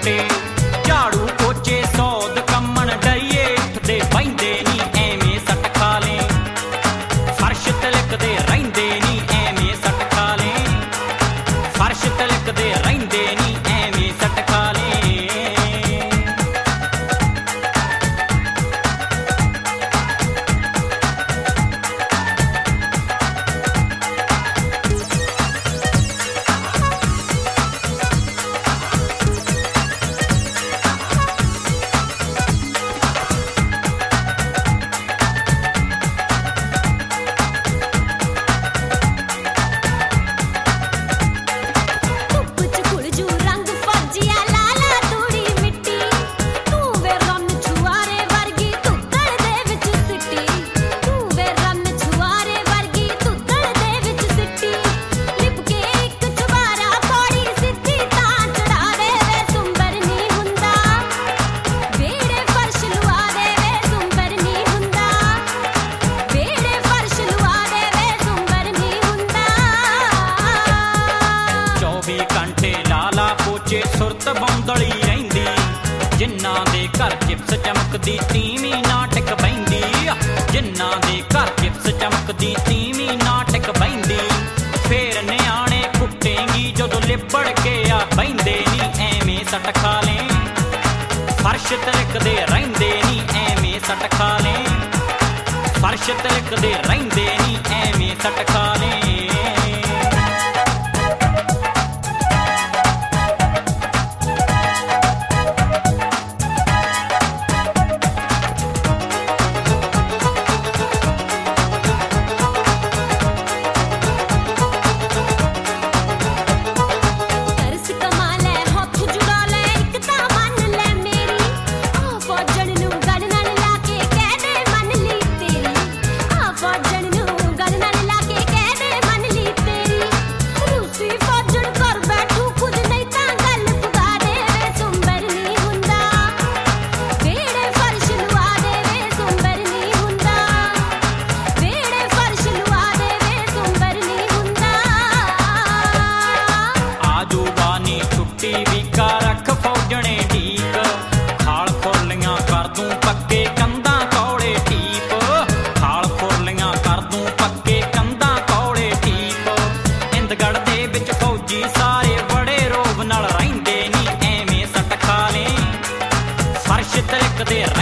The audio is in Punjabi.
ਕੁੱਟੇ ਝਾੜੂ ਪੋਚੇ ਸੌਦ ਕੰਮਣ ਡਈਏ ਉੱਠਦੇ ਬਹਿੰਦੇ ਨੀ ਐਵੇਂ ਸੱਟ ਖਾ ਲੇ ਫਰਸ਼ ਤਿਲਕਦੇ ਰਹਿੰਦੇ ਨੀ ਐਵੇਂ ਸੱਟ ਖਾ ਲੇ ਫਰਸ਼ ਤਿਲਕਦੇ ਰਹਿੰਦੇ ਨੀ ਐਵੇਂ ਸੱਟ ਖਾ ਲੇ ਸੁਰਤ ਬੌਂਦਲੀ ਰਹਿੰਦੀ ਜਿਨ੍ਹਾਂ ਦੇ ਘਰ ਚਿਪਸ ਚਮਕਦੀ ਤੀਵੀਂ ਨਾਟਕ ਬਹਿੰਦੀ ਜਿਨ੍ਹਾਂ ਦੇ ਘਰ ਚਿਪਸ ਚਮਕਦੀ ਤੀਵੀਂ ਨਾਟਕ ਬਹਿੰਦੀ ਫੇਰ ਨਿਆਣੇ ਕੁੱਟੇਂਗੀ ਜਦੋਂ ਲਿਬੜ ਕੇ ਆ ਬਹਿੰਦੇ ਨੀ ਐਵੇਂ ਸੱਟ ਖਾ ਲੇ ਫਰਸ਼ ਤਿਲਕਦੇ ਰਹਿੰਦੇ ਨੀ ਐਵੇਂ ਸੱਟ ਖਾ ਲੇ ਫਰਸ਼ ਤਿਲਕਦੇ ਰਹਿੰਦੇ ਨੀ ਐਵੇਂ ਸੱਟ ਖਾ ਲੇ ਦੇ